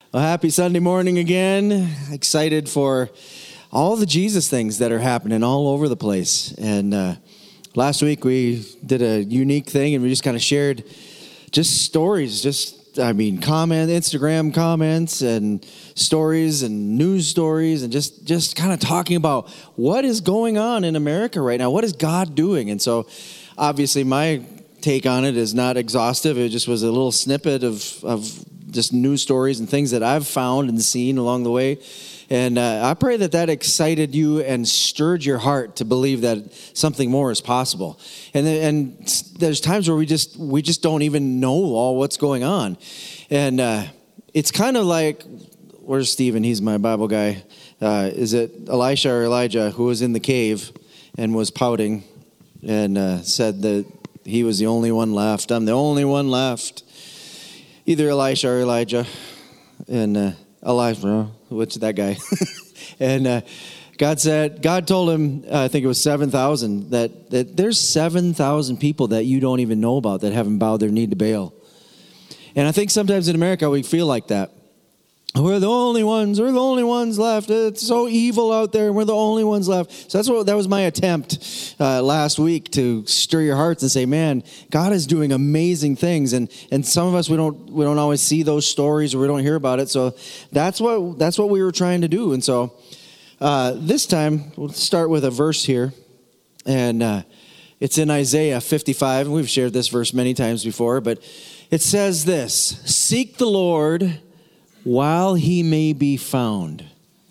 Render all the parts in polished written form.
Well, happy Sunday morning again. Excited for all the Jesus things that are happening all over the place. And last week we did a unique thing and we just kind of shared just stories, Instagram comments and stories and news stories and just kind of talking about what is going on in America right now. What is God doing? And so obviously my take on it is not exhaustive. It just was a little snippet of just news stories and things that I've found and seen along the way. And I pray that excited you and stirred your heart to believe that something more is possible. And there's times where we just don't even know all what's going on. And it's kind of like, where's Stephen? He's my Bible guy. Is it Elisha or Elijah who was in the cave and was pouting and said that he was the only one left. I'm the only one left. Either Elisha or Elijah. And Elijah, which that guy. And God told him, I think it was 7,000, that there's 7,000 people that you don't even know about that haven't bowed their knee to Baal. And I think sometimes in America we feel like that. We're the only ones left. It's so evil out there, and we're the only ones left. So that was my attempt last week to stir your hearts and say, man, God is doing amazing things, and some of us we don't always see those stories or we don't hear about it. So that's what we were trying to do. And so this time we'll start with a verse here, and it's in Isaiah 55, and we've shared this verse many times before, but it says this: "Seek the Lord while he may be found.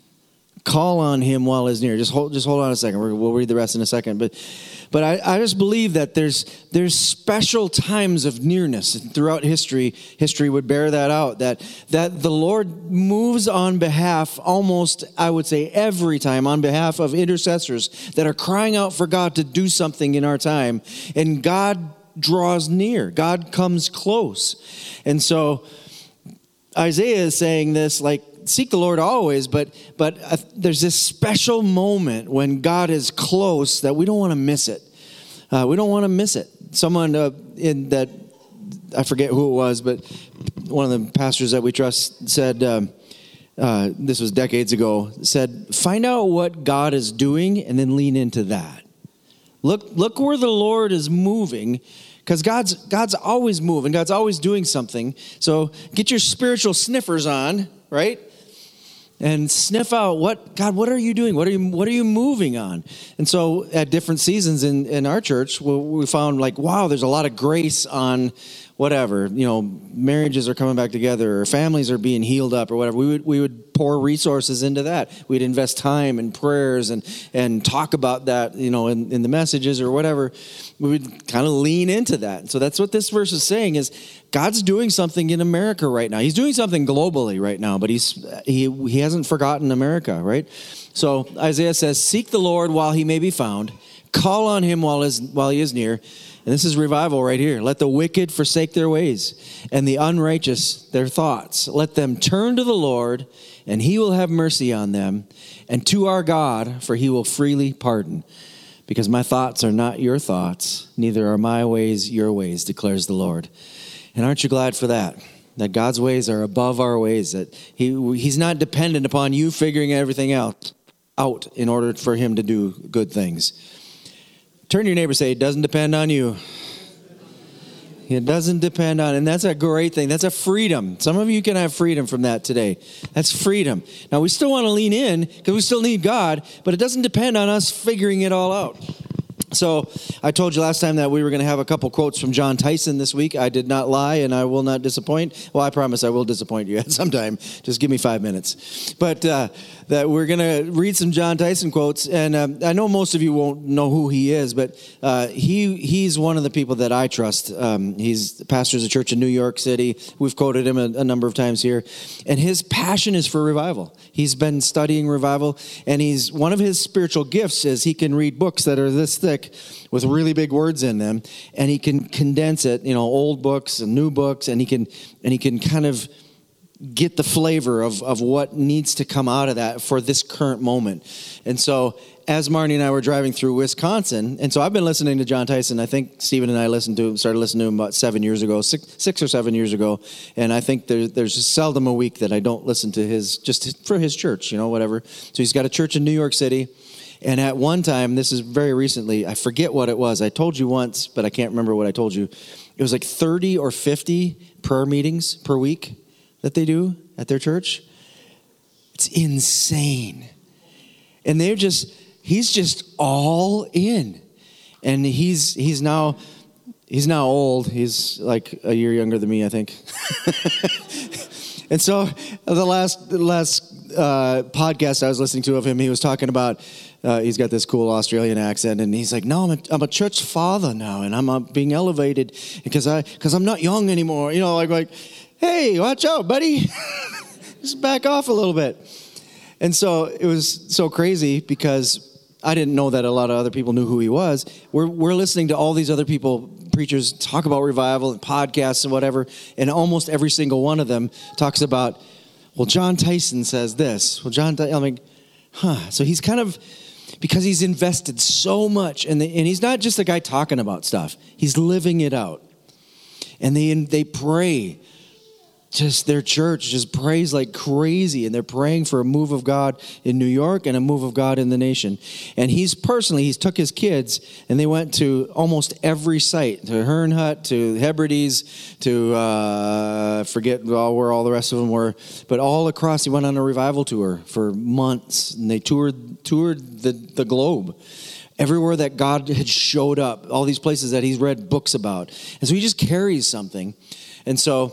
Call on him while he's near." Just hold on a second. We'll read the rest in a second. But I just believe that there's special times of nearness throughout history. History would bear that out. That the Lord moves on behalf, almost I would say every time, on behalf of intercessors that are crying out for God to do something in our time, and God draws near. God comes close, and so Isaiah is saying this, like, seek the Lord always, but there's this special moment when God is close that we don't want to miss it. We don't want to miss it. Someone in that, I forget who it was, but one of the pastors that we trust said, this was decades ago, said, find out what God is doing and then lean into that. Look where the Lord is moving, because God's always moving. God's always doing something. So get your spiritual sniffers on, right? And sniff out what are you doing? What are you moving on? And so at different seasons in our church, we found like, wow, there's a lot of grace on whatever, marriages are coming back together or families are being healed up or whatever. We would pour resources into that. We'd invest time and prayers and talk about that, in the messages or whatever. We would kind of lean into that. So that's what this verse is saying is God's doing something in America right now. He's doing something globally right now, but he hasn't forgotten America, right? So Isaiah says, seek the Lord while he may be found. Call on him while he is near. And this is revival right here. Let the wicked forsake their ways and the unrighteous their thoughts. Let them turn to the Lord, and he will have mercy on them, and to our God, for he will freely pardon. Because my thoughts are not your thoughts, neither are my ways your ways, declares the Lord. And aren't you glad for that? That God's ways are above our ways, that he's not dependent upon you figuring everything out in order for him to do good things. Turn to your neighbor and say, it doesn't depend on you. It doesn't depend on, and that's a great thing. That's a freedom. Some of you can have freedom from that today. That's freedom. Now, we still want to lean in because we still need God, but it doesn't depend on us figuring it all out. So I told you last time that we were going to have a couple quotes from John Tyson this week. I did not lie, and I will not disappoint. Well, I promise I will disappoint you at some time. Just give me 5 minutes. But that we're going to read some John Tyson quotes, and I know most of you won't know who he is, but he's one of the people that I trust. He's pastors a church in New York City. We've quoted him a number of times here, and his passion is for revival. He's been studying revival, and one of his spiritual gifts is he can read books that are this thick with really big words in them, and he can condense it, old books and new books, and he can kind of get the flavor of what needs to come out of that for this current moment. And so as Marnie and I were driving through Wisconsin, and so I've been listening to Jon Tyson. I think Stephen and I started listening to him about 7 years ago, six or 7 years ago. And I think there's seldom a week that I don't listen to for his church, whatever. So he's got a church in New York City. And at one time, this is very recently, I forget what it was. I told you once, but I can't remember what I told you. It was like 30 or 50 prayer meetings per week that they do at their church. It's insane. And he's just all in. And he's now old. He's like a year younger than me, I think. And so the last podcast I was listening to of him, he was talking about, he's got this cool Australian accent, and he's like, no, I'm a church father now, and I'm being elevated because I'm not young anymore. Like, hey, watch out, buddy. Just back off a little bit. And so it was so crazy because I didn't know that a lot of other people knew who he was. We're listening to all these other preachers talk about revival and podcasts and whatever, and almost every single one of them talks about, well, Jon Tyson says this. Well, I'm like, So he's kind of, because he's invested so much, and he's not just a guy talking about stuff. He's living it out. And they pray. Just their church just prays like crazy, and they're praying for a move of God in New York and a move of God in the nation. And he's took his kids, and they went to almost every site, to Herrnhut, to Hebrides, to forget where all the rest of them were, but all across. He went on a revival tour for months, and they toured the globe. Everywhere that God had showed up, all these places that he's read books about. And so he just carries something. And so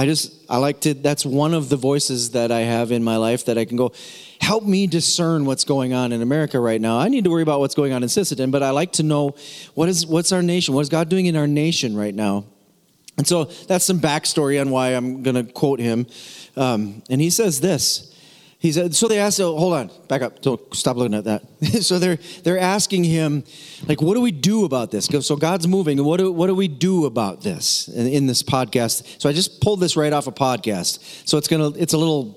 that's one of the voices that I have in my life that I can go, help me discern what's going on in America right now. I need to worry about what's going on in Sisseton, but I like to know what's our nation, what is God doing in our nation right now? And so that's some backstory on why I'm going to quote him. And he says this. He said, so they asked, hold on, back up, don't stop looking at that. So they're asking him, like, what do we do about this? So God's moving, and what do we do about this in this podcast? So I just pulled this right off a podcast. So it's a little,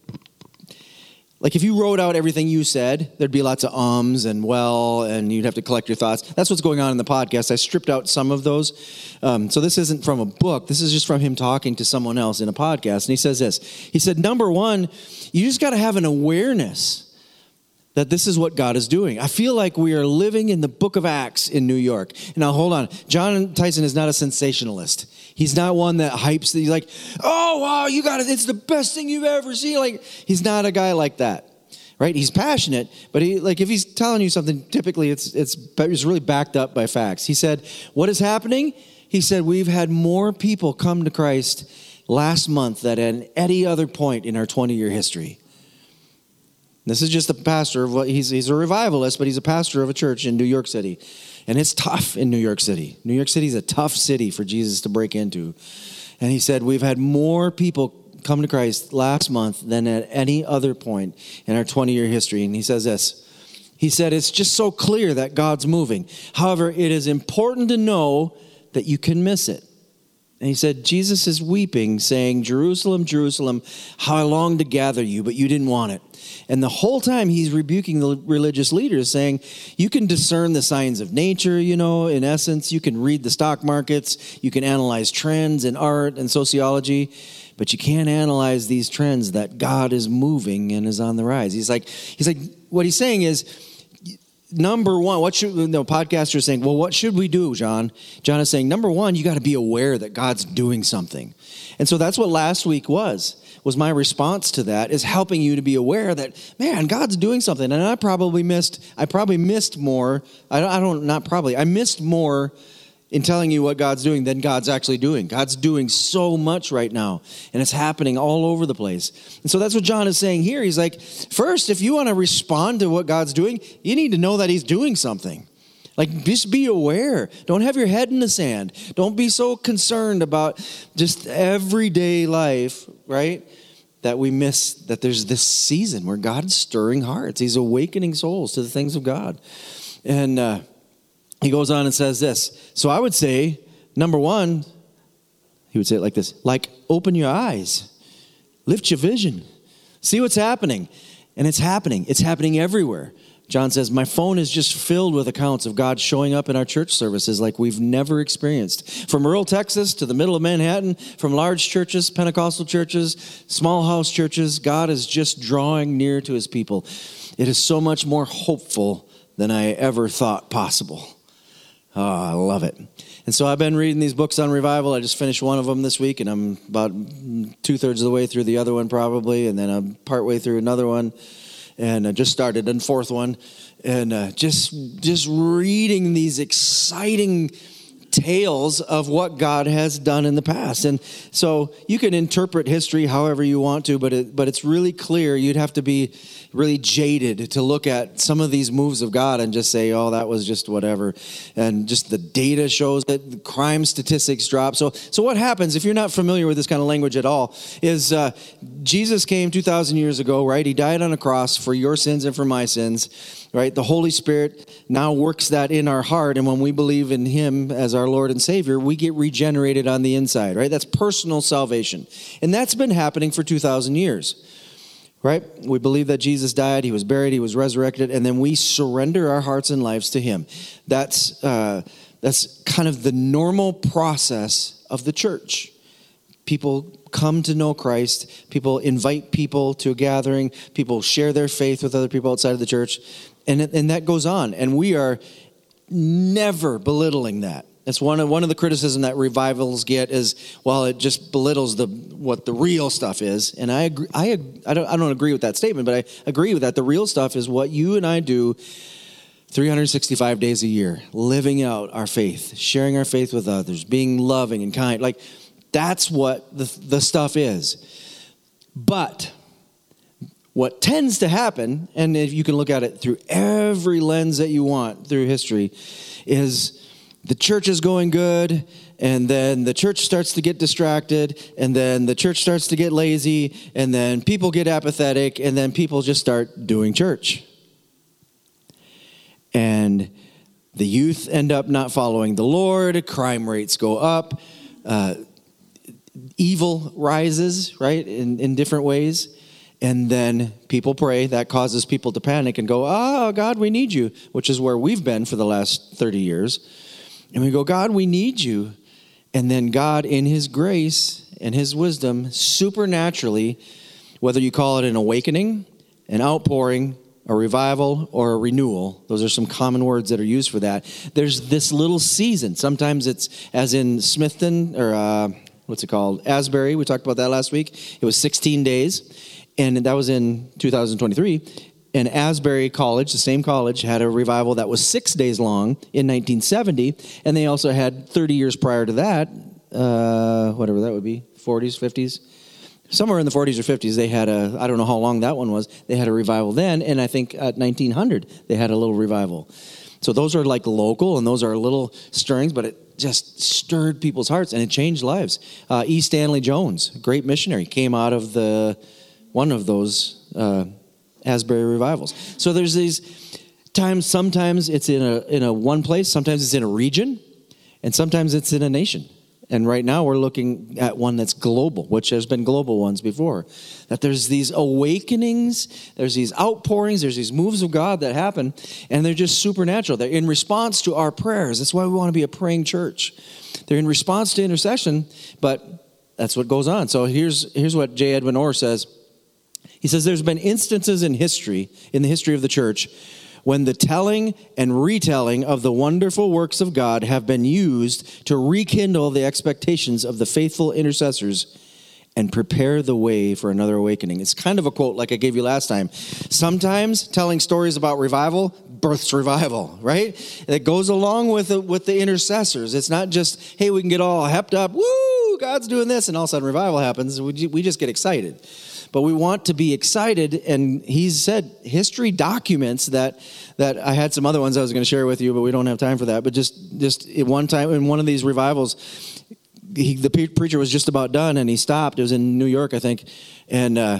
like if you wrote out everything you said, there'd be lots of ums and and you'd have to collect your thoughts. That's what's going on in the podcast. I stripped out some of those. So this isn't from a book. This is just from him talking to someone else in a podcast. And he says this. He said, number one, you just got to have an awareness that this is what God is doing. I feel like we are living in the book of Acts in New York. Now, hold on. Jon Tyson is not a sensationalist. He's not one that hypes. He's like, oh, wow, you got it. It's the best thing you've ever seen. Like, he's not a guy like that, right? He's passionate, but if he's telling you something, typically it's really backed up by facts. He said, what is happening? He said, we've had more people come to Christ last month than at any other point in our 20-year history. This is just a pastor of he's a revivalist, but he's a pastor of a church in New York City. And it's tough in New York City. New York City is a tough city for Jesus to break into. And he said, we've had more people come to Christ last month than at any other point in our 20-year history. And he says this. He said, it's just so clear that God's moving. However, it is important to know that you can miss it. And he said, Jesus is weeping, saying, Jerusalem, Jerusalem, how I long to gather you, but you didn't want it. And the whole time he's rebuking the religious leaders, saying, you can discern the signs of nature, in essence. You can read the stock markets. You can analyze trends in art and sociology. But you can't analyze these trends that God is moving and is on the rise. He's like, what he's saying is, number one, podcasters are saying, well, what should we do, Jon? Jon is saying, number one, you got to be aware that God's doing something. And so that's what last week was my response to that, is helping you to be aware that, man, God's doing something. And I missed more in telling you what God's doing than God's actually doing. God's doing so much right now, and it's happening all over the place. And so that's what Jon is saying here. He's like, first, if you want to respond to what God's doing, you need to know that he's doing something. Like, just be aware. Don't have your head in the sand. Don't be so concerned about just everyday life, right? That we miss that there's this season where God's stirring hearts. He's awakening souls to the things of God. And he goes on and says this. So I would say, number one, he would say it like this, like, open your eyes. Lift your vision. See what's happening. And it's happening. It's happening everywhere. John says, my phone is just filled with accounts of God showing up in our church services like we've never experienced. From rural Texas to the middle of Manhattan, from large churches, Pentecostal churches, small house churches, God is just drawing near to his people. It is so much more hopeful than I ever thought possible. Oh, I love it. And so I've been reading these books on revival. I just finished one of them this week, and I'm about 2/3 of the way through the other one probably, and then I'm partway through another one, and I just started a fourth one, and just reading these exciting tales of what God has done in the past. And so you can interpret history however you want to, but it's really clear. You'd have to be really jaded to look at some of these moves of God and just say, oh, that was just whatever. And just the data shows that the crime statistics drop. So what happens, if you're not familiar with this kind of language at all, is Jesus came 2,000 years ago, right? He died on a cross for your sins and for my sins, right? The Holy Spirit now works that in our heart, and when we believe in him as our Lord and Savior, we get regenerated on the inside, right? That's personal salvation. And that's been happening for 2,000 years. Right? We believe that Jesus died, he was buried, he was resurrected, and then we surrender our hearts and lives to him. That's kind of the normal process of the church. People come to know Christ. People invite people to a gathering. People share their faith with other people outside of the church. And that goes on. And we are never belittling that. That's one of the criticism that revivals get is, well, it just belittles what the real stuff is. And I agree. I don't agree with that statement, but I agree with that. The real stuff is what you and I do 365 days a year, living out our faith, sharing our faith with others, being loving and kind. Like, that's what the stuff is. But what tends to happen, and if you can look at it through every lens that you want through history, is the church is going good, and then the church starts to get distracted, and then the church starts to get lazy, and then people get apathetic, and then people just start doing church. And the youth end up not following the Lord, crime rates go up, evil rises, right, in different ways. And then people pray. That causes people to panic and go, oh, God, we need you, which is where we've been for the last 30 years. And we go, God, we need you. And then God, in his grace and his wisdom, supernaturally, whether you call it an awakening, an outpouring, a revival, or a renewal, those are some common words that are used for that. There's this little season. Sometimes it's as in Smithton, or what's it called? Asbury. We talked about that last week. It was 16 days. And that was in 2023. And Asbury College, the same college, had a revival that was 6 days long in 1970. And they also had 30 years prior to that, whatever that would be, 40s, 50s. Somewhere in the 40s or 50s, they had I don't know how long that one was, they had a revival then. And I think at 1900, they had a little revival. So those are like local, and those are little stirrings, but it just stirred people's hearts, and it changed lives. E. Stanley Jones, a great missionary, came out of one of those Asbury revivals. So there's these times, sometimes it's in a one place, sometimes it's in a region, and sometimes it's in a nation. And right now we're looking at one that's global, which has been global ones before. That there's these awakenings, there's these outpourings, there's these moves of God that happen, and they're just supernatural. They're in response to our prayers. That's why we want to be a praying church. They're in response to intercession, but that's what goes on. So here's what J. Edwin Orr says. He says there's been instances in the history of the church, when the telling and retelling of the wonderful works of God have been used to rekindle the expectations of the faithful intercessors and prepare the way for another awakening. It's kind of a quote like I gave you last time. Sometimes telling stories about revival births revival, right? It goes along with the intercessors. It's not just, hey, we can get all hepped up, woo, God's doing this, and all of a sudden revival happens. We just get excited. But we want to be excited, and he's said history documents that I had some other ones I was going to share with you, but we don't have time for that. But just at one time in one of these revivals, the preacher was just about done, and he stopped. It was in New York, I think, and no,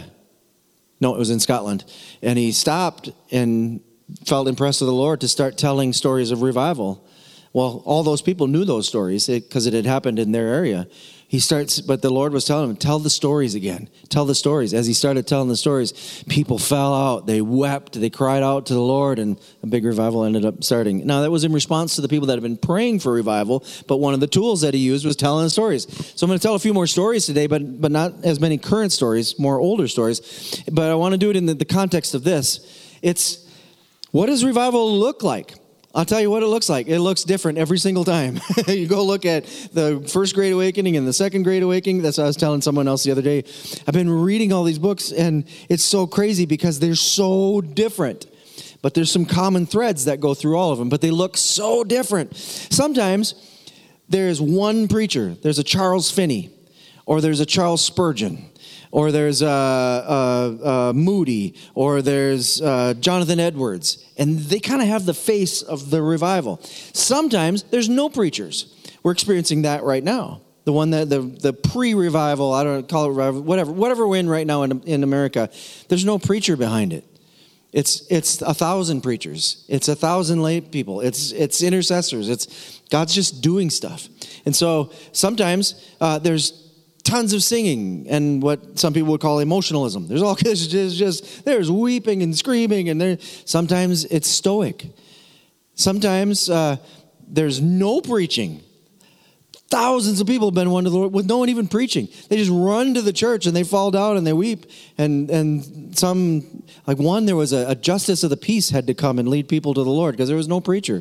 it was in Scotland. And he stopped and felt impressed with the Lord to start telling stories of revival. Well, all those people knew those stories because it had happened in their area. But the Lord was telling him, tell the stories again. Tell the stories. As he started telling the stories, people fell out. They wept. They cried out to the Lord, and a big revival ended up starting. Now, that was in response to the people that had been praying for revival, but one of the tools that he used was telling the stories. So I'm going to tell a few more stories today, but not as many current stories, more older stories. But I want to do it in the context of this. It's, what does revival look like? I'll tell you what it looks like. It looks different every single time. You go look at the First Great Awakening and the Second Great Awakening. That's what I was telling someone else the other day. I've been reading all these books, and it's so crazy because they're so different. But there's some common threads that go through all of them, but they look so different. Sometimes there's one preacher. There's a Charles Finney, or there's a Charles Spurgeon, or there's Moody, or there's Jonathan Edwards. And they kind of have the face of the revival. Sometimes there's no preachers. We're experiencing that right now. The one that the pre-revival, I don't call it revival, whatever we're in right now in America, there's no preacher behind it. It's 1,000 preachers. It's 1,000 lay people. It's intercessors. It's God's just doing stuff. And so sometimes there's tons of singing and what some people would call emotionalism. There's weeping and screaming, and sometimes it's stoic. Sometimes there's no preaching. Thousands of people have been won to the Lord with no one even preaching. They just run to the church and they fall down and they weep. And some, like one, there was a justice of the peace had to come and lead people to the Lord because there was no preacher.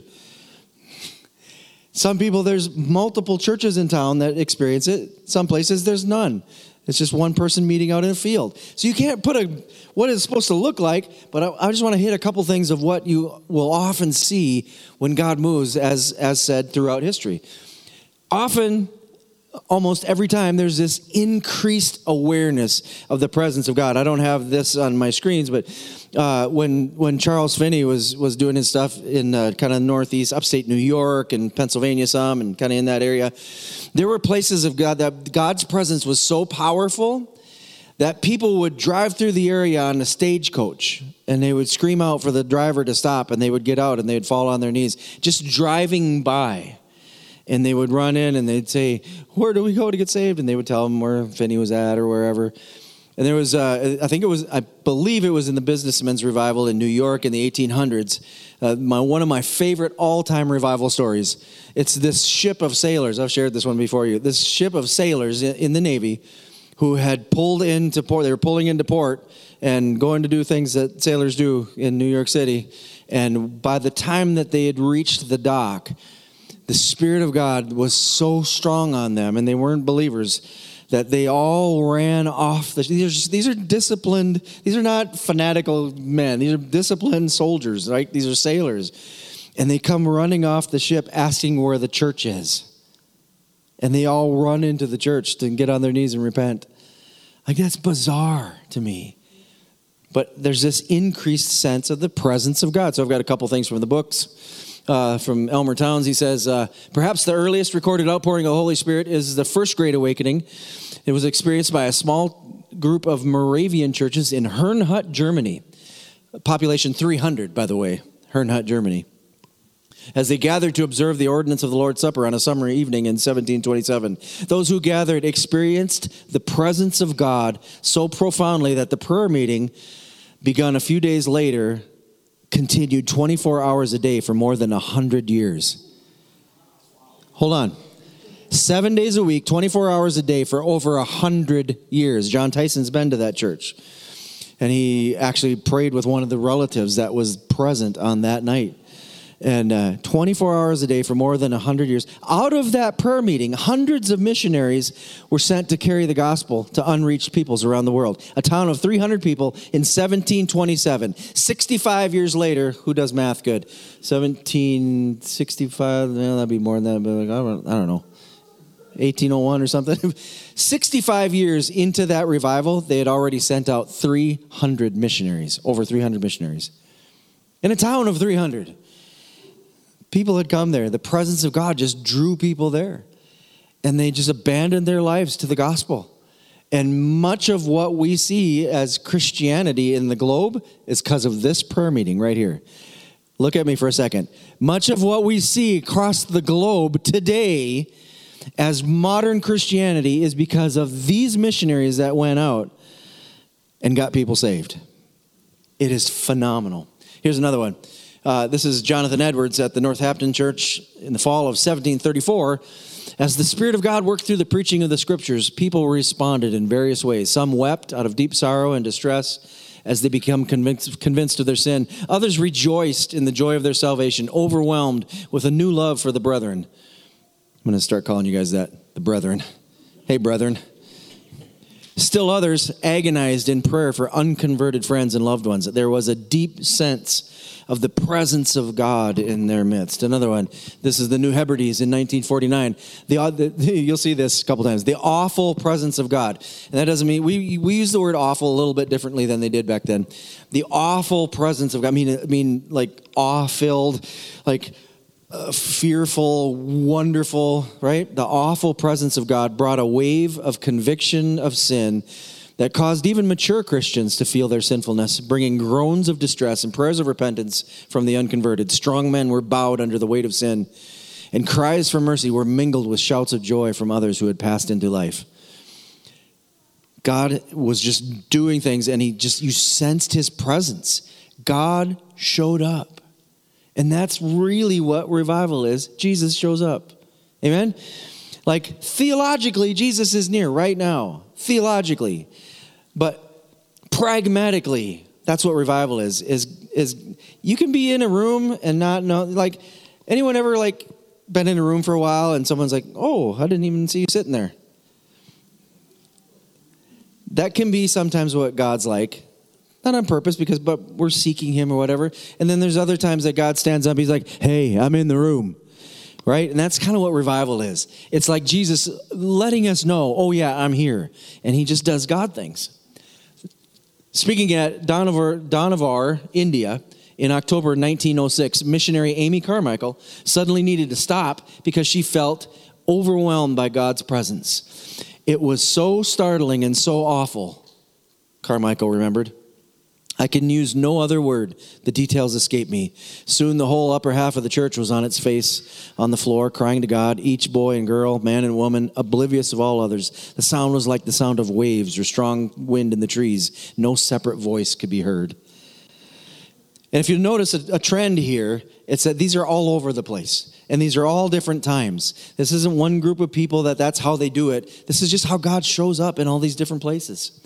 Some people, there's multiple churches in town that experience it. Some places, there's none. It's just one person meeting out in a field. So you can't put what it's supposed to look like, but I just want to hit a couple things of what you will often see when God moves, as said throughout history. Often, almost every time, there's this increased awareness of the presence of God. I don't have this on my screens, but when Charles Finney was doing his stuff in kind of northeast, upstate New York and Pennsylvania some, and kind of in that area, there were places of God that God's presence was so powerful that people would drive through the area on a stagecoach, and they would scream out for the driver to stop, and they would get out, and they would fall on their knees, just driving by. And they would run in and they'd say, where do we go to get saved? And they would tell them where Finney was at or wherever. And there was, I believe it was in the Businessmen's Revival in New York in the 1800s. One of my favorite all-time revival stories. It's this ship of sailors. I've shared this one before you. This ship of sailors in the Navy who had pulled into port. They were pulling into port and going to do things that sailors do in New York City. And by the time that they had reached the dock, the Spirit of God was so strong on them, and they weren't believers, that they all ran off. These are disciplined. These are not fanatical men. These are disciplined soldiers, right? These are sailors. And they come running off the ship asking where the church is. And they all run into the church to get on their knees and repent. Like, that's bizarre to me. But there's this increased sense of the presence of God. So I've got a couple things from the books. From Elmer Towns, he says, perhaps the earliest recorded outpouring of the Holy Spirit is the First Great Awakening. It was experienced by a small group of Moravian churches in Herrnhut, Germany. Population 300, by the way, Herrnhut, Germany. As they gathered to observe the ordinance of the Lord's Supper on a summer evening in 1727. Those who gathered experienced the presence of God so profoundly that the prayer meeting, begun a few days later, continued 24 hours a day for more than 100 years. Hold on. 7 days a week, 24 hours a day for over 100 years. John Tyson's been to that church. And he actually prayed with one of the relatives that was present on that night. And 24 hours a day for more than 100 years. Out of that prayer meeting, hundreds of missionaries were sent to carry the gospel to unreached peoples around the world. A town of 300 people in 1727. 65 years later, who does math good? 1765, that'd be more than that, but I don't know. 1801 or something. 65 years into that revival, they had already sent out 300 missionaries, over 300 missionaries. In a town of 300. People had come there. The presence of God just drew people there. And they just abandoned their lives to the gospel. And much of what we see as Christianity in the globe is because of this prayer meeting right here. Look at me for a second. Much of what we see across the globe today as modern Christianity is because of these missionaries that went out and got people saved. It is phenomenal. Here's another one. This is Jonathan Edwards at the Northampton Church in the fall of 1734. As the Spirit of God worked through the preaching of the Scriptures, people responded in various ways. Some wept out of deep sorrow and distress as they become convinced of their sin. Others rejoiced in the joy of their salvation, overwhelmed with a new love for the brethren. I'm going to start calling you guys that, the brethren. Hey, brethren. Still others agonized in prayer for unconverted friends and loved ones. There was a deep sense of the presence of God in their midst. Another one, this is the New Hebrides in 1949. You'll see this a couple times. The awful presence of God. And that doesn't mean, we use the word awful a little bit differently than they did back then. The awful presence of God. I mean like awe-filled, like fearful, wonderful, right? The awful presence of God brought a wave of conviction of sin that caused even mature Christians to feel their sinfulness, bringing groans of distress and prayers of repentance from the unconverted. Strong men were bowed under the weight of sin, and cries for mercy were mingled with shouts of joy from others who had passed into life. God was just doing things, and you sensed his presence. God showed up. And that's really what revival is. Jesus shows up. Amen? Like, theologically, Jesus is near right now. Theologically. But pragmatically, that's what revival is you can be in a room and not know. Like, anyone ever, like, been in a room for a while and someone's like, oh, I didn't even see you sitting there. That can be sometimes what God's like. Not on purpose, but we're seeking him or whatever. And then there's other times that God stands up. He's like, hey, I'm in the room. Right? And that's kind of what revival is. It's like Jesus letting us know, oh yeah, I'm here. And he just does God things. Speaking at Donavar, India, in October 1906, missionary Amy Carmichael suddenly needed to stop because she felt overwhelmed by God's presence. It was so startling and so awful, Carmichael remembered. I can use no other word. The details escape me. Soon the whole upper half of the church was on its face on the floor, crying to God, each boy and girl, man and woman, oblivious of all others. The sound was like the sound of waves or strong wind in the trees. No separate voice could be heard. And if you notice a trend here, it's that these are all over the place. And these are all different times. This isn't one group of people that's how they do it. This is just how God shows up in all these different places.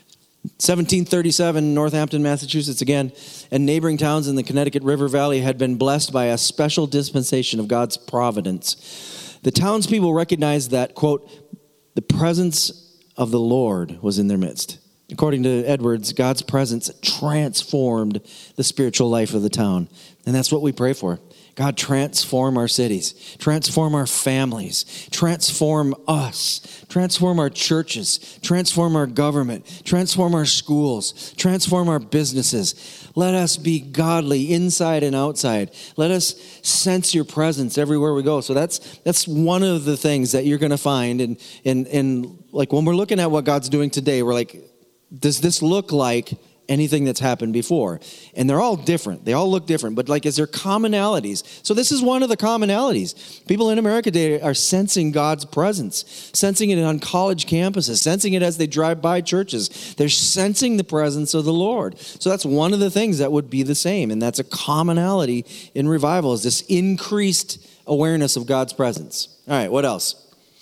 1737, Northampton, Massachusetts again, and neighboring towns in the Connecticut River Valley had been blessed by a special dispensation of God's providence. The townspeople recognized that, quote, the presence of the Lord was in their midst. According to Edwards, God's presence transformed the spiritual life of the town. And that's what we pray for. God, transform our cities, transform our families, transform us, transform our churches, transform our government, transform our schools, transform our businesses. Let us be godly inside and outside. Let us sense your presence everywhere we go. So that's one of the things that you're going to find. And like when we're looking at what God's doing today, we're like, does this look like anything that's happened before? And they're all different. They all look different. But like, is there commonalities? So this is one of the commonalities. People in America today are sensing God's presence, sensing it on college campuses, sensing it as they drive by churches. They're sensing the presence of the Lord. So that's one of the things that would be the same. And that's a commonality in revival, is this increased awareness of God's presence. All right, what else?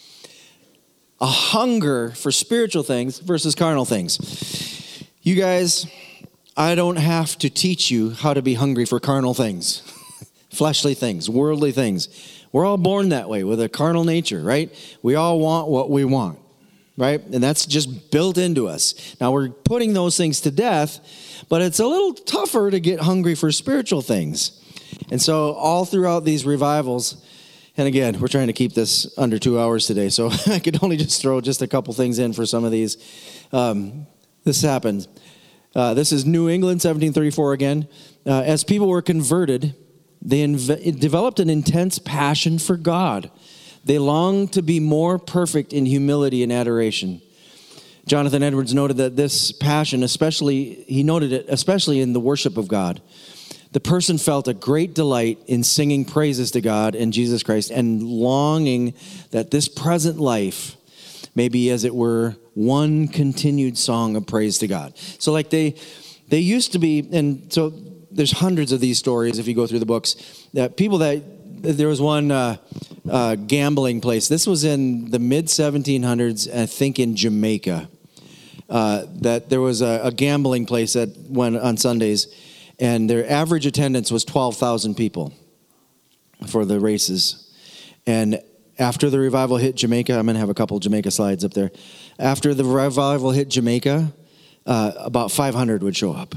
A hunger for spiritual things versus carnal things. You guys, I don't have to teach you how to be hungry for carnal things, fleshly things, worldly things. We're all born that way with a carnal nature, right? We all want what we want, right? And that's just built into us. Now we're putting those things to death, but it's a little tougher to get hungry for spiritual things. And so all throughout these revivals, and again, we're trying to keep this under 2 hours today, so I could only just throw just a couple things in for some of these. This happened. This is New England, 1734 again. As people were converted, they developed an intense passion for God. They longed to be more perfect in humility and adoration. Jonathan Edwards noted that this passion, especially in the worship of God. the person felt a great delight in singing praises to God and Jesus Christ and longing that this present life may be, as it were, one continued song of praise to God. So like they used to be, and so there's hundreds of these stories if you go through the books, that there was one gambling place. This was in the mid-1700s, I think in Jamaica, that there was a gambling place that went on Sundays, and their average attendance was 12,000 people for the races. And after the revival hit Jamaica, I'm going to have a couple Jamaica slides up there. After the revival hit Jamaica, about 500 would show up.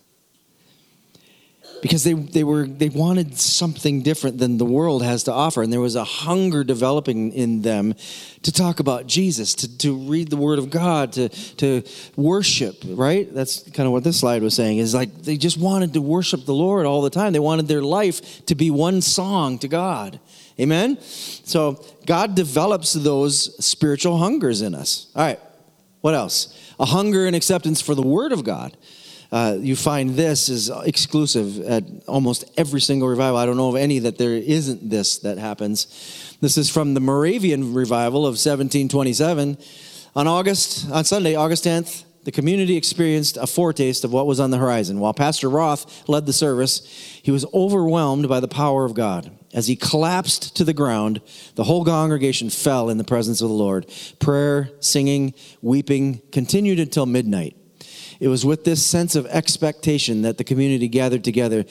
Because they wanted something different than the world has to offer. And there was a hunger developing in them to talk about Jesus, to read the Word of God, to worship, right? That's kind of what this slide was saying, is like they just wanted to worship the Lord all the time. They wanted their life to be one song to God. Amen? So God develops those spiritual hungers in us. All right, what else? A hunger and acceptance for the Word of God. You find this is exclusive at almost every single revival. I don't know of any that there isn't this that happens. This is from the Moravian revival of 1727. On Sunday, August 10th, the community experienced a foretaste of what was on the horizon. While Pastor Roth led the service, he was overwhelmed by the power of God. As he collapsed to the ground, the whole congregation fell in the presence of the Lord. Prayer, singing, weeping continued until midnight. It was with this sense of expectation that the community gathered together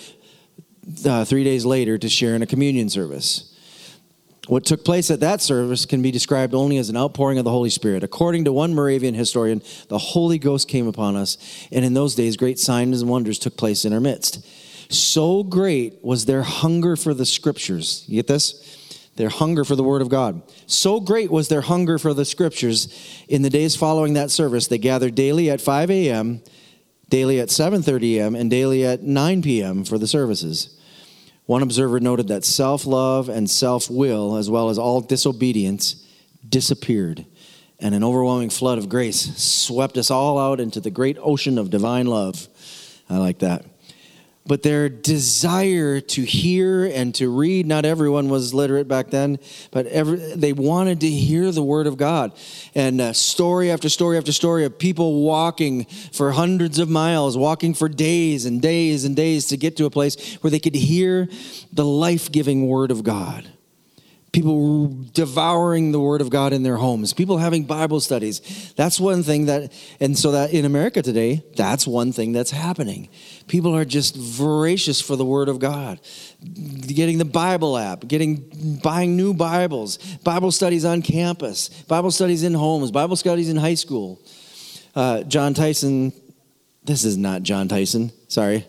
3 days later to share in a communion service. What took place at that service can be described only as an outpouring of the Holy Spirit. According to one Moravian historian, the Holy Ghost came upon us, and in those days great signs and wonders took place in our midst. So great was their hunger for the Scriptures. You get this? Their hunger for the Word of God. So great was their hunger for the Scriptures. In the days following that service, they gathered daily at 5 a.m., daily at 7:30 a.m., and daily at 9 p.m. for the services. One observer noted that self-love and self-will, as well as all disobedience, disappeared, and an overwhelming flood of grace swept us all out into the great ocean of divine love. I like that. But their desire to hear and to read, not everyone was literate back then, but they wanted to hear the Word of God. And story after story after story of people walking for hundreds of miles, walking for days and days and days to get to a place where they could hear the life-giving Word of God. People devouring the Word of God in their homes. People having Bible studies. That's one thing and so that in America today, that's one thing that's happening. People are just voracious for the Word of God. Getting the Bible app, buying new Bibles, Bible studies on campus, Bible studies in homes, Bible studies in high school. John Tyson, this is not John Tyson, sorry.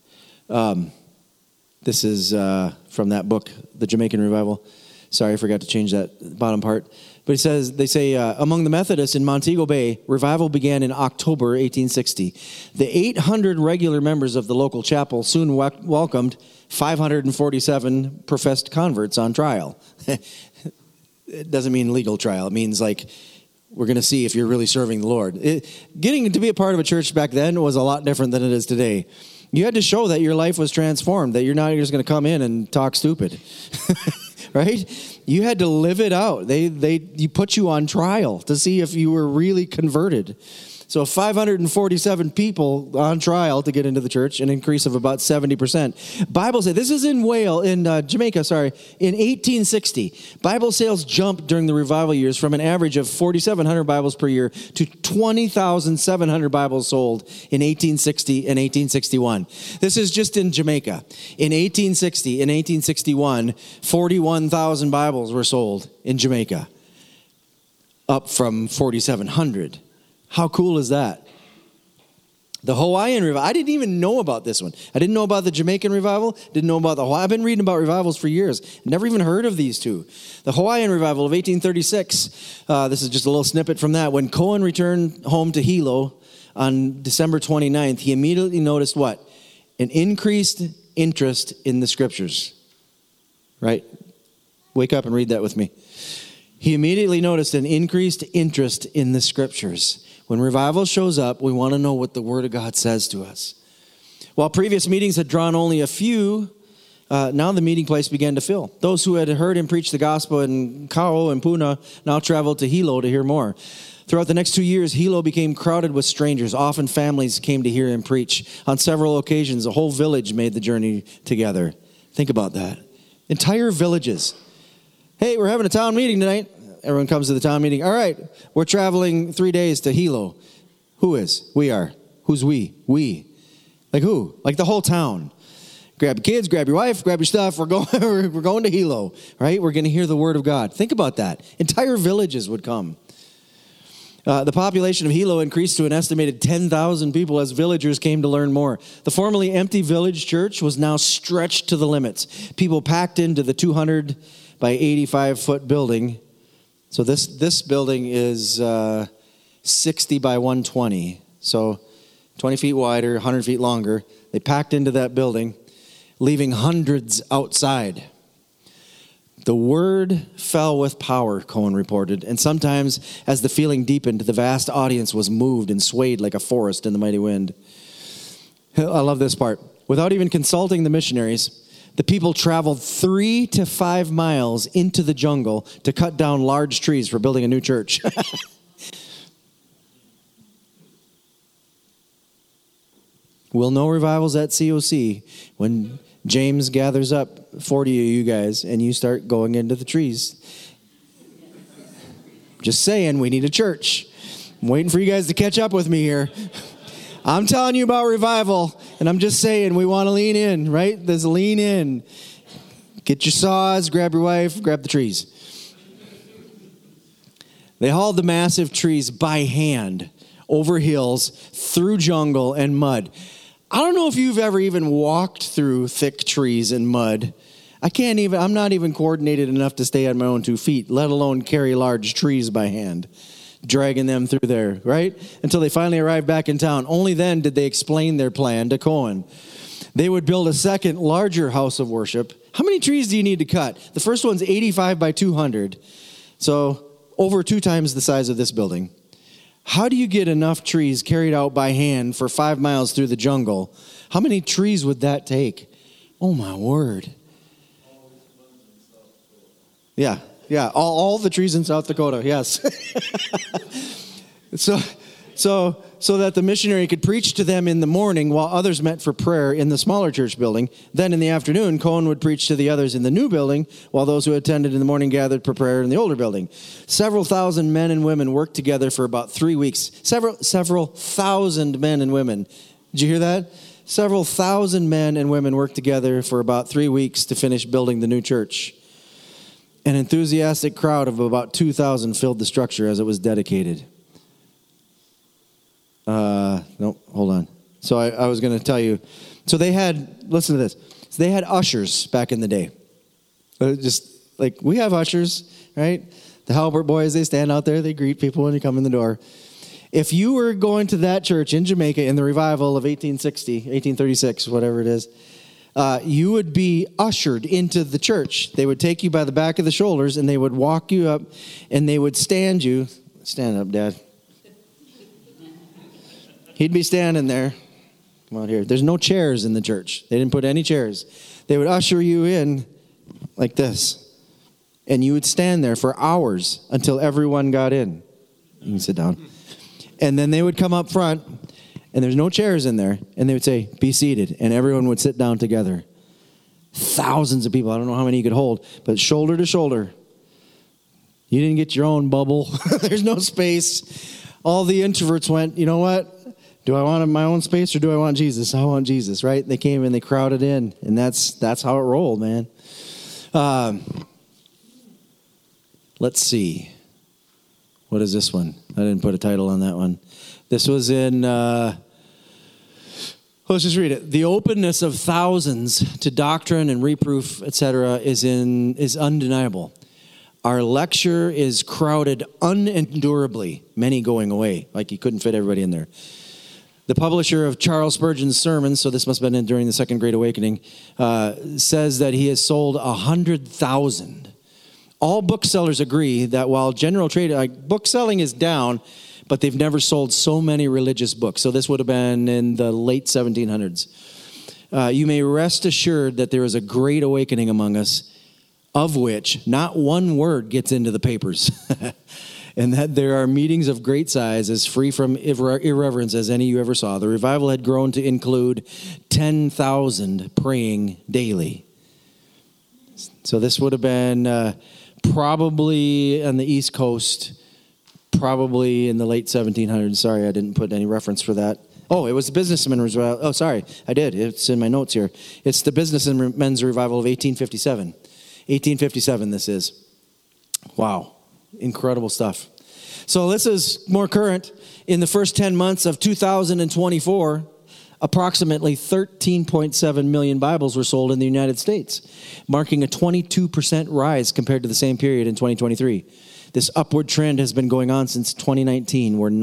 This is from that book, The Jamaican Revival. Sorry, I forgot to change that bottom part. But they say, among the Methodists in Montego Bay, revival began in October 1860. The 800 regular members of the local chapel soon welcomed 547 professed converts on trial. It doesn't mean legal trial. It means like, we're going to see if you're really serving the Lord. Getting to be a part of a church back then was a lot different than it is today. You had to show that your life was transformed, that you're not just going to come in and talk stupid. Right? You had to live it out. You put you on trial to see if you were really converted. So 547 people on trial to get into the church, an increase of about 70%. Bible says, this is in Jamaica, in 1860. Bible sales jumped during the revival years from an average of 4,700 Bibles per year to 20,700 Bibles sold in 1860 and 1861. This is just in Jamaica. In 1860 and 1861, 41,000 Bibles were sold in Jamaica, up from 4,700. How cool is that? The Hawaiian revival. I didn't even know about this one. I didn't know about the Jamaican revival. Didn't know about the Hawaiian. I've been reading about revivals for years. Never even heard of these two. The Hawaiian revival of 1836. This is just a little snippet from that. When Cohen returned home to Hilo on December 29th, he immediately noticed what? An increased interest in the Scriptures. Right? Wake up and read that with me. He immediately noticed an increased interest in the Scriptures. When revival shows up, we want to know what the Word of God says to us. While previous meetings had drawn only a few, now the meeting place began to fill. Those who had heard him preach the gospel in Kao and Puna now traveled to Hilo to hear more. Throughout the next 2 years, Hilo became crowded with strangers. Often families came to hear him preach. On several occasions, a whole village made the journey together. Think about that. Entire villages. Hey, we're having a town meeting tonight. Everyone comes to the town meeting. All right, we're traveling 3 days to Hilo. Who is? We are. Who's we? We. Like who? Like the whole town. Grab your kids, grab your wife, grab your stuff. We're going to Hilo, right? We're going to hear the word of God. Think about that. Entire villages would come. The population of Hilo increased to an estimated 10,000 people as villagers came to learn more. The formerly empty village church was now stretched to the limits. People packed into the 200 by 85-foot building. So this building is 60 by 120. So 20 feet wider, 100 feet longer. They packed into that building, leaving hundreds outside. The word fell with power, Cohen reported, and sometimes as the feeling deepened, the vast audience was moved and swayed like a forest in the mighty wind. I love this part. Without even consulting the missionaries, the people traveled 3 to 5 miles into the jungle to cut down large trees for building a new church. We'll know revivals at COC when James gathers up 40 of you guys and you start going into the trees. Just saying, we need a church. I'm waiting for you guys to catch up with me here. I'm telling you about revival, and I'm just saying we want to lean in, right? There's a lean in. Get your saws, grab your wife, grab the trees. They hauled the massive trees by hand over hills, through jungle and mud. I don't know if you've ever even walked through thick trees and mud. I'm not even coordinated enough to stay on my own 2 feet, let alone carry large trees by hand, dragging them through there, right? Until they finally arrived back in town. Only then did they explain their plan to Cohen. They would build a second, larger house of worship. How many trees do you need to cut? The first one's 85 by 200, so over 2 times the size of this building. How do you get enough trees carried out by hand for 5 miles through the jungle? How many trees would that take? Oh, my word. Yeah, all the trees in South Dakota, yes. So that the missionary could preach to them in the morning while others met for prayer in the smaller church building. Then in the afternoon, Cohen would preach to the others in the new building while those who attended in the morning gathered for prayer in the older building. Several thousand men and women worked together for about 3 weeks. Several thousand men and women. Did you hear that? Several thousand men and women worked together for about 3 weeks to finish building the new church. An enthusiastic crowd of about 2,000 filled the structure as it was dedicated. No, hold on. So I was going to tell you. So they had, listen to this. So they had ushers back in the day. Just like we have ushers, right? The Halbert boys, they stand out there. They greet people when you come in the door. If you were going to that church in Jamaica in the revival of 1860, 1836, whatever it is, you would be ushered into the church. They would take you by the back of the shoulders and they would walk you up and they would stand up, Dad. He'd be standing there. Come out here. There's no chairs in the church. They didn't put any chairs. They would usher you in like this. And you would stand there for hours until everyone got in. You can sit down. And then they would come up front, and there's no chairs in there. And they would say, be seated. And everyone would sit down together. Thousands of people. I don't know how many you could hold, but shoulder to shoulder. You didn't get your own bubble. There's no space. All the introverts went, you know what? Do I want my own space or do I want Jesus? I want Jesus, right? They came and they crowded in, and that's how it rolled, man. Let's see. What is this one? I didn't put a title on that one. This was in, let's just read it. The openness of thousands to doctrine and reproof, etc., is undeniable. Our lecture is crowded unendurably, many going away, like you couldn't fit everybody in there. The publisher of Charles Spurgeon's sermons, so this must have been during the Second Great Awakening, says that he has sold 100,000. All booksellers agree that while general trade, book selling is down, but they've never sold so many religious books. So this would have been in the late 1700s. you may rest assured that there is a great awakening among us, of which not one word gets into the papers, and that there are meetings of great size, as free from irreverence as any you ever saw. The revival had grown to include 10,000 praying daily. So this would have been probably on the East Coast, probably in the late 1700s. Sorry, I didn't put any reference for that. Oh, it was the businessmen's revival. Oh, sorry, I did. It's in my notes here. It's the businessmen's revival of 1857. 1857 this is. Wow, incredible stuff. So this is more current. In the first 10 months of 2024, approximately 13.7 million Bibles were sold in the United States, marking a 22% rise compared to the same period in 2023. This upward trend has been going on since 2019, where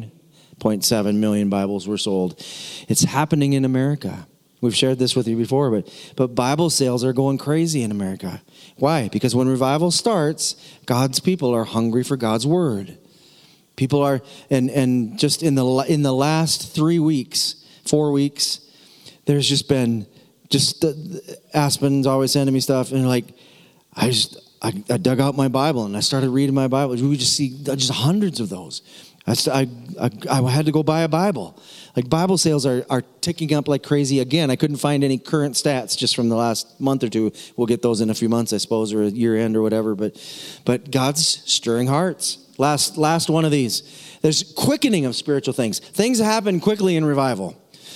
9.7 million Bibles were sold. It's happening in America. We've shared this with you before, but Bible sales are going crazy in America. Why? Because when revival starts, God's people are hungry for God's word. People are, and just in the last 3 weeks, 4 weeks, there's just been, Aspen's always sending me stuff, and I dug out my Bible and I started reading my Bible. We just see just hundreds of those. I had to go buy a Bible. Bible sales are ticking up like crazy again. I couldn't find any current stats just from the last month or two. We'll get those in a few months, I suppose, or a year end or whatever. But God's stirring hearts. Last one of these. There's quickening of spiritual things. Things happen quickly in revival.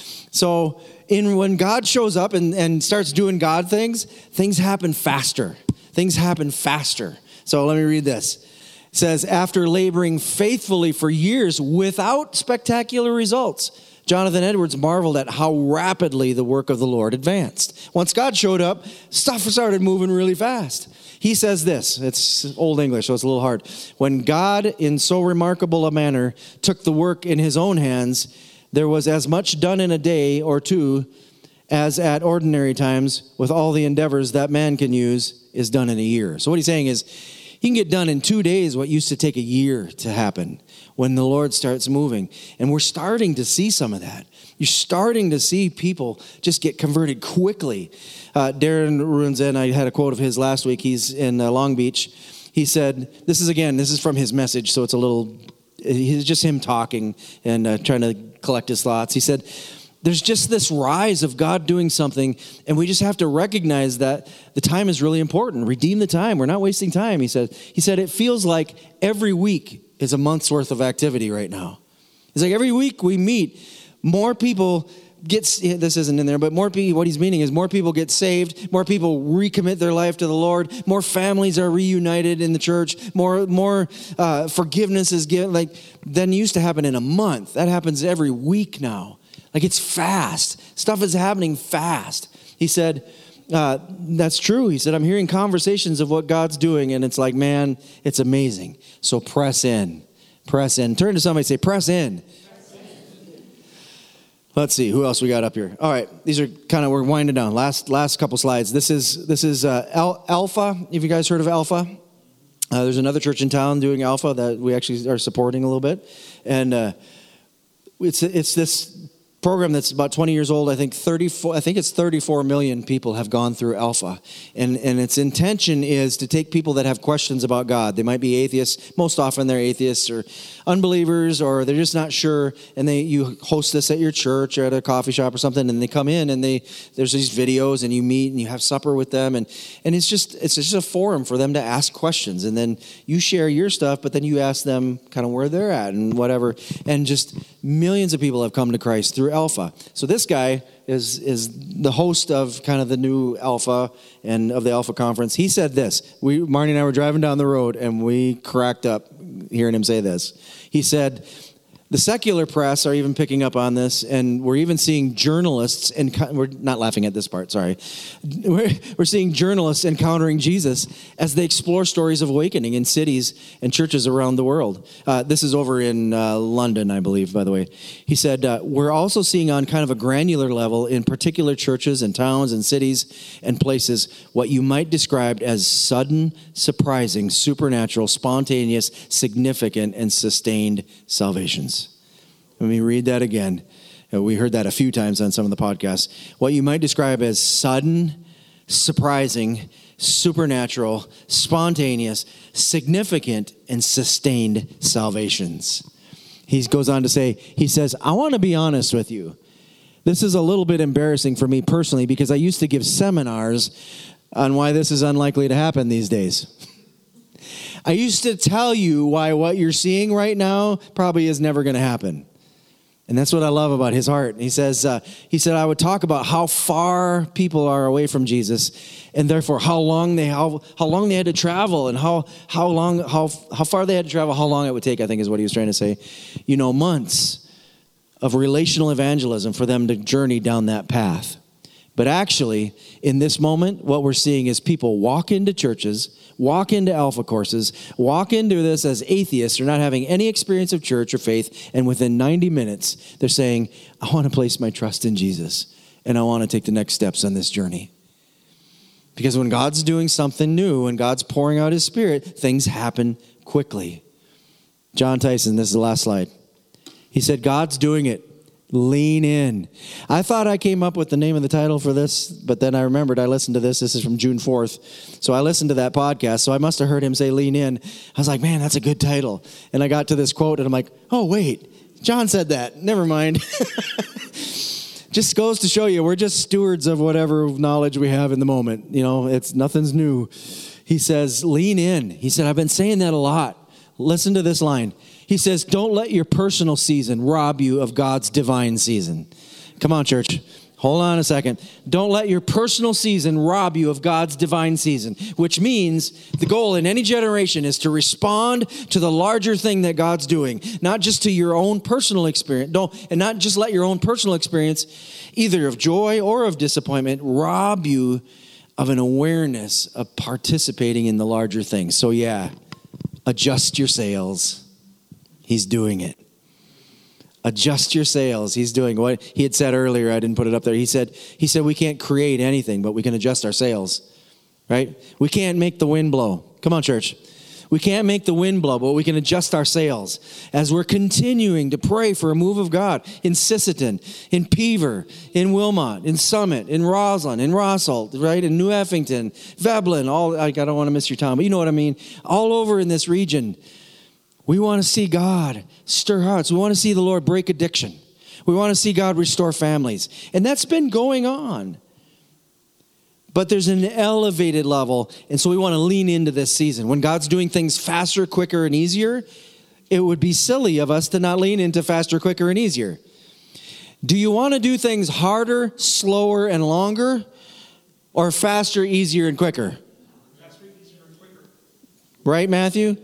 So when God shows up and starts doing God things happen faster. Things happen faster. So let me read this. It says, after laboring faithfully for years without spectacular results, Jonathan Edwards marveled at how rapidly the work of the Lord advanced. Once God showed up, stuff started moving really fast. He says this, it's Old English, so it's a little hard. When God, in so remarkable a manner, took the work in his own hands, there was as much done in a day or two as at ordinary times with all the endeavors that man can use is done in a year. So what he's saying is, you can get done in 2 days what used to take a year to happen when the Lord starts moving. And we're starting to see some of that. You're starting to see people just get converted quickly. Darren Runzen, I had a quote of his last week. He's in Long Beach. He said, this is from his message, so it's just him talking and trying to collect his thoughts. He said, there's just this rise of God doing something, and we just have to recognize that the time is really important. Redeem the time. We're not wasting time, he said. He said, it feels like every week is a month's worth of activity right now. It's like every week we meet, more people this isn't in there, but more people, what he's meaning is more people get saved, more people recommit their life to the Lord, more families are reunited in the church, more forgiveness is given, than used to happen in a month. That happens every week now. It's fast. Stuff is happening fast. He said, that's true. He said, I'm hearing conversations of what God's doing, and it's like, man, it's amazing. So press in. Press in. Turn to somebody and say, press in. Let's see, who else we got up here? All right, these are we're winding down. Last couple slides. This is Alpha. Have you guys heard of Alpha? There's another church in town doing Alpha that we actually are supporting a little bit. And it's this program that's about 20 years old. I think it's 34 million people have gone through Alpha. And its intention is to take people that have questions about God. They might be atheists. Most often they're atheists or unbelievers, or they're just not sure. And you host this at your church or at a coffee shop or something, and they come in and there's these videos, and you meet and you have supper with them. And it's just a forum for them to ask questions. And then you share your stuff, but then you ask them kind of where they're at and whatever. And just millions of people have come to Christ through Alpha. So this guy is the host of kind of the new Alpha and of the Alpha conference. He said this. Marnie and I were driving down the road, and we cracked up hearing him say this. He said, the secular press are even picking up on this, and we're even seeing journalists, and we're not laughing at this part, sorry. We're seeing journalists encountering Jesus as they explore stories of awakening in cities and churches around the world. This is over in London, I believe, by the way. He said, we're also seeing on kind of a granular level in particular churches and towns and cities and places what you might describe as sudden, surprising, supernatural, spontaneous, significant, and sustained salvations. Let me read that again. We heard that a few times on some of the podcasts. What you might describe as sudden, surprising, supernatural, spontaneous, significant, and sustained salvations. He goes on to say, he says, I want to be honest with you. This is a little bit embarrassing for me personally because I used to give seminars on why this is unlikely to happen these days. I used to tell you why what you're seeing right now probably is never going to happen. And that's what I love about his heart. He said, I would talk about how far people are away from Jesus, and therefore how long they had to travel, and how far they had to travel, how long it would take, I think is what he was trying to say. Months of relational evangelism for them to journey down that path. But actually, in this moment, what we're seeing is people walk into churches, walk into alpha courses, walk into this as atheists or not having any experience of church or faith, and within 90 minutes, they're saying, I want to place my trust in Jesus, and I want to take the next steps on this journey. Because when God's doing something new and God's pouring out his Spirit, things happen quickly. John Tyson, this is the last slide. He said, God's doing it. Lean in. I thought I came up with the name of the title for this, but then I remembered I listened to this. This is from June 4th. So I listened to that podcast. So I must have heard him say lean in. I was like, man, that's a good title. And I got to this quote and I'm like, oh, wait, John said that. Never mind. Just goes to show you, we're just stewards of whatever knowledge we have in the moment. Nothing's new. He says, lean in. He said, I've been saying that a lot. Listen to this line. He says, don't let your personal season rob you of God's divine season. Come on, church. Hold on a second. Don't let your personal season rob you of God's divine season, which means the goal in any generation is to respond to the larger thing that God's doing, not just to your own personal experience. And not just let your own personal experience, either of joy or of disappointment, rob you of an awareness of participating in the larger thing. So adjust your sails. He's doing it. Adjust your sails. He's doing what he had said earlier. I didn't put it up there. He said we can't create anything, but we can adjust our sails, right? We can't make the wind blow. Come on, church. We can't make the wind blow, but we can adjust our sails as we're continuing to pray for a move of God in Sisseton, in Peaver, in Wilmot, in Summit, in Roslyn, in Rosselt, right? In New Effington, Veblen, I don't want to miss your town, but you know what I mean. All over in this region. We want to see God stir hearts. We want to see the Lord break addiction. We want to see God restore families. And that's been going on. But there's an elevated level. And so we want to lean into this season. When God's doing things faster, quicker, and easier, it would be silly of us to not lean into faster, quicker, and easier. Do you want to do things harder, slower, and longer? Or faster, easier, and quicker? Faster, easier, and quicker. Right, Matthew?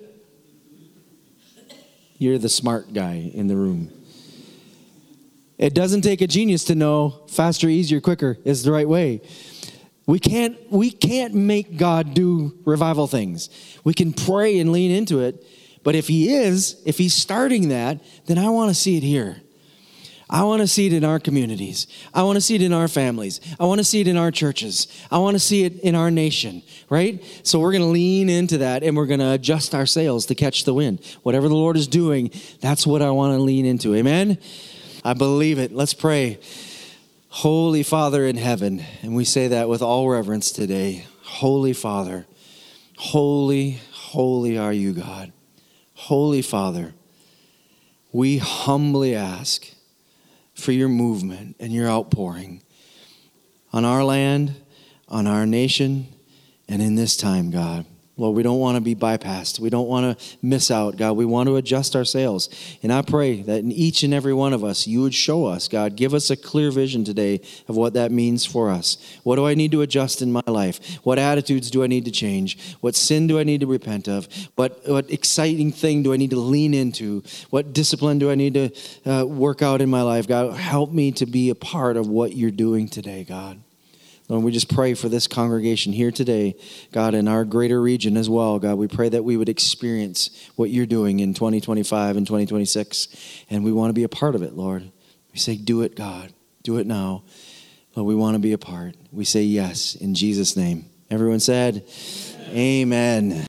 You're the smart guy in the room. It doesn't take a genius to know faster, easier, quicker is the right way. We can't make God do revival things. We can pray and lean into it. But if he's starting that, then I want to see it here. I want to see it in our communities. I want to see it in our families. I want to see it in our churches. I want to see it in our nation, right? So we're going to lean into that and we're going to adjust our sails to catch the wind. Whatever the Lord is doing, that's what I want to lean into. Amen? I believe it. Let's pray. Holy Father in heaven, and we say that with all reverence today. Holy Father, holy, holy are you, God. Holy Father, we humbly ask for your movement and your outpouring on our land, on our nation, and in this time, God. Lord, we don't want to be bypassed. We don't want to miss out, God. We want to adjust our sails. And I pray that in each and every one of us, you would show us, God, give us a clear vision today of what that means for us. What do I need to adjust in my life? What attitudes do I need to change? What sin do I need to repent of? What exciting thing do I need to lean into? What discipline do I need to work out in my life? God, help me to be a part of what you're doing today, God. Lord, we just pray for this congregation here today, God, in our greater region as well. God, we pray that we would experience what you're doing in 2025 and 2026, and we want to be a part of it, Lord. We say, do it, God. Do it now. Lord, we want to be a part. We say yes in Jesus' name. Everyone said, amen.